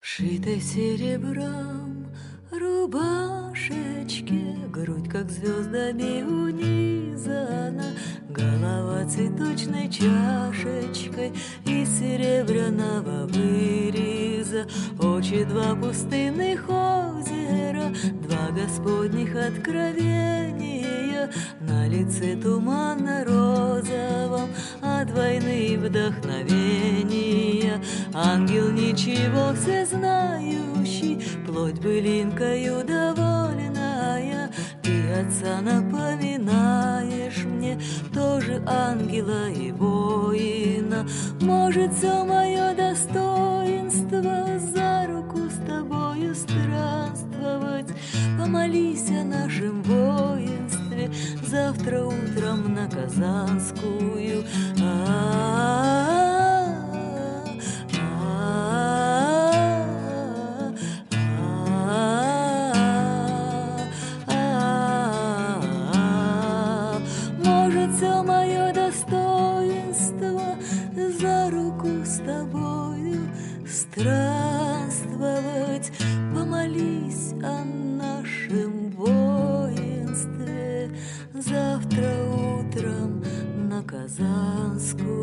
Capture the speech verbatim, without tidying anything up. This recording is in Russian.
Шитой серебром рубашечке, грудь как звездами унизана, голова цветочной чашечкой из серебряного выреза, очи два пустынных озера, два господних откровения, на лице туманно-розовом от войны вдохновения. Ангел ничего всезнающий, плоть былинкою довольная, ты отца напоминаешь мне, тоже ангела и воина. Может, все мое достоинство за руку с тобою странствовать, помолись о нашем воинстве завтра утром на Казанскую. А-а-а. Все мое достоинство за руку с тобою странствовать, помолись о нашем воинстве завтра утром на Казанскую.